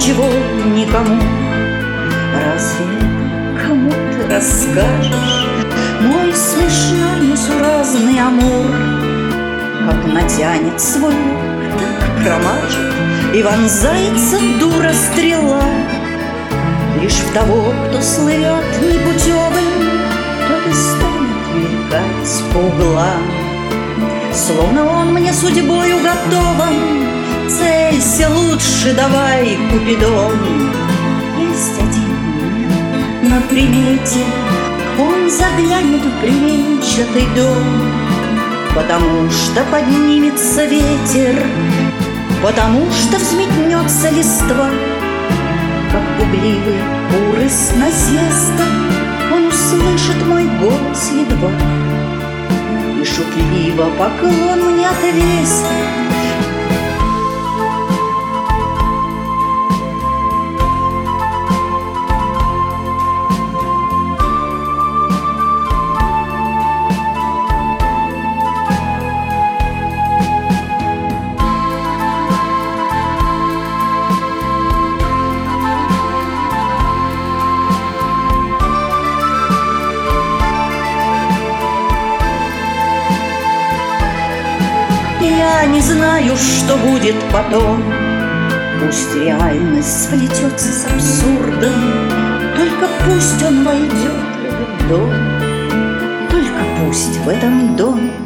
ничего никому. Разве кому ты расскажешь мой смешной несуразный амур? Как натянет свой лук, так промажет и вонзается дура стрела. Лишь в того, кто слывет непутевым, тот и станет мелькать по углам. Словно он мне судьбой уготован, целься лучше, давай, Купидон. Есть один на примете, он заглянет в бревенчатый дом, потому что поднимется ветер, потому что взметнется листва. Как пугливый куры с насеста он услышит мой голос едва и шутливо поклон мне отвесит. Я не знаю, что будет потом. Пусть реальность сплетется с абсурдом, только пусть он войдет в этот дом, только пусть в этом доме